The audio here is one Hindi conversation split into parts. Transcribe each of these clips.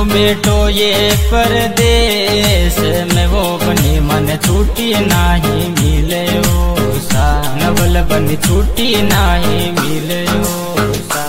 बेटो ये परदेश में वो बनी मन छुट्टी नहीं मिले ओ सा नवल बनी छुट्टी नहीं मिले ओ सा।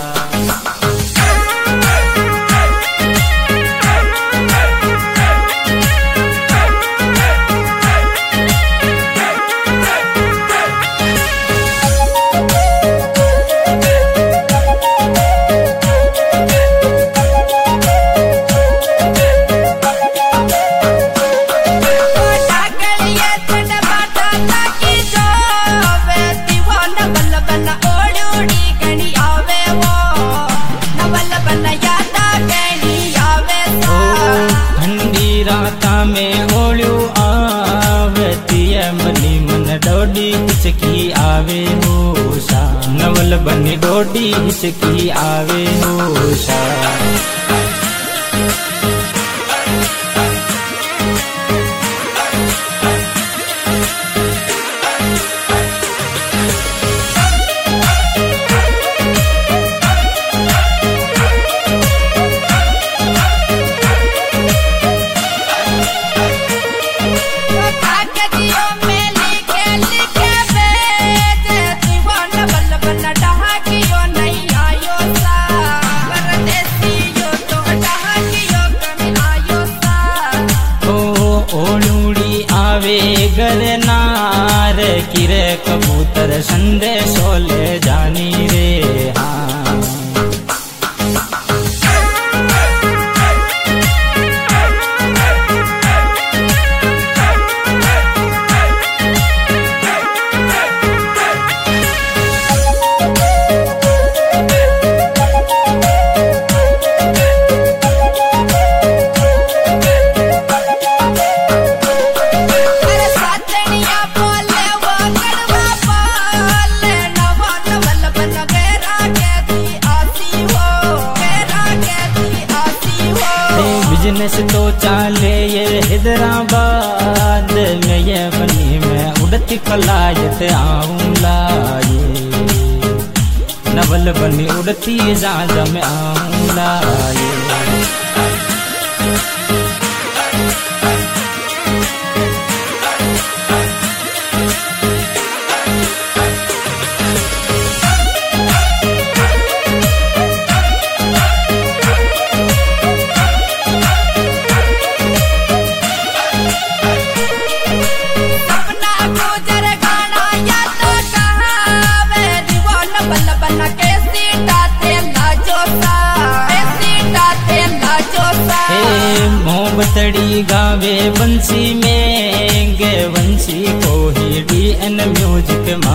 में ओळू आवती मनी मन डोडी हिचकी आवे हो सा नवल बनी डोडी हिचकी आवे हो सा। गरनार किरे कबूतर संदेशो ले जानी रे हाँ। बिजनेस तो चाले ये हैदराबाद में ये बनी में उड़ती फलायत आऊंला ये नवल बनी उड़ती जहाज में आऊंला ये। मोहब्बतड़ी गावे बंसी में गे बंसी को ही DN म्यूजिक